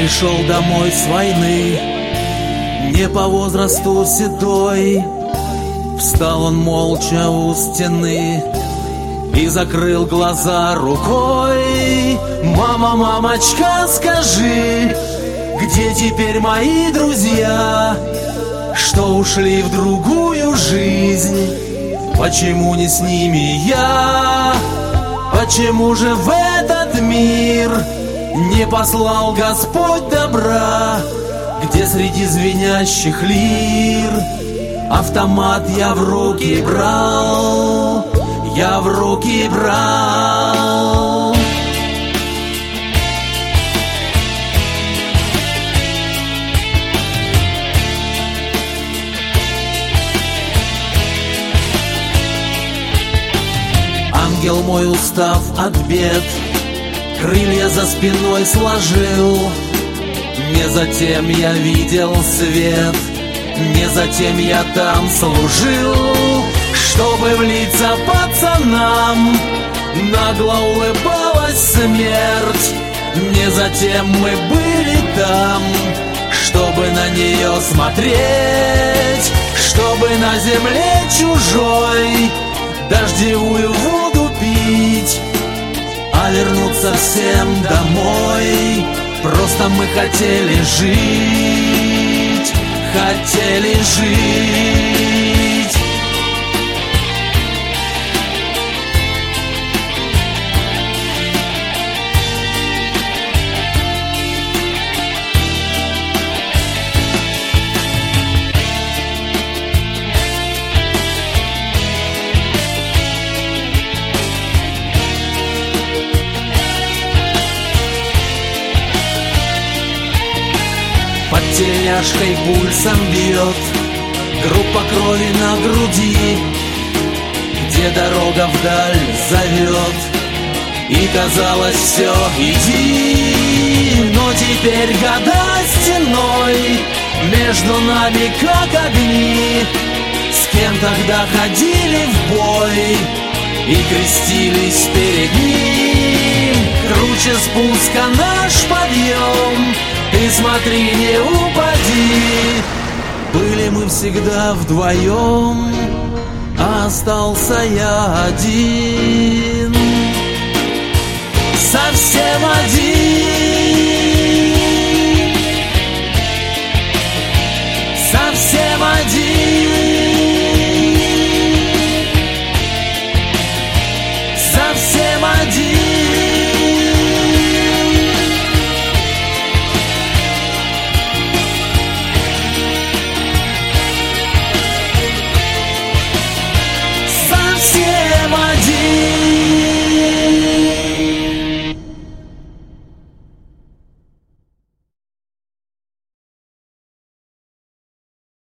пришел домой с войны, не по возрасту седой. Встал он молча у стены и закрыл глаза рукой. Мама, мамочка, скажи, где теперь мои друзья, что ушли в другую жизнь? Почему не с ними я? Почему же в этот мир не послал Господь добра, где среди звенящих лир автомат я в руки брал, я в руки брал. Ангел мой, устав от бед, крылья за спиной сложил. Не затем я видел свет, не затем я там служил, чтобы в лица пацанам нагло улыбалась смерть. Не затем мы были там, чтобы на нее смотреть, чтобы на земле чужой дождевую воду пить, а вернуться всем домой. Просто мы хотели жить, хотели жить. Под тельняшкой пульсом бьет группа крови на груди, где дорога вдаль зовет, и казалось все иди. Но теперь года стеной между нами как огни. С кем тогда ходили в бой и крестились перед ним. Круче спуска наш подъем, ты смотри, не упади. Были мы всегда вдвоем, а остался я один. Совсем один.